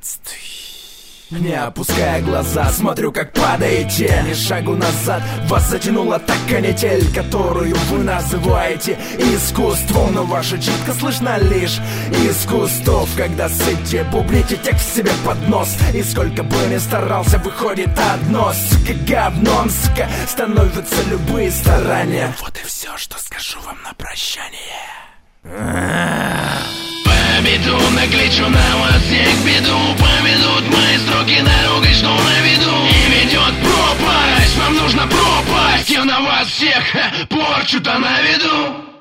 Не опуская глаза, смотрю, как падает тень. Ни шагу назад вас затянула та канитель, которую вы называете искусством. Но ваша читка слышна лишь из кустов, когда сыте бубните текст себе под нос. И сколько бы ни старался, выходит одно: сука, говном, сука, становятся любые старания. Вот и все, что скажу вам на прощание. Победу накличу на вас всех беду. Поведут мои строки дорогой, что на виду. И ведет пропасть, вам нужно пропасть. Я на вас всех порчу-то наведу.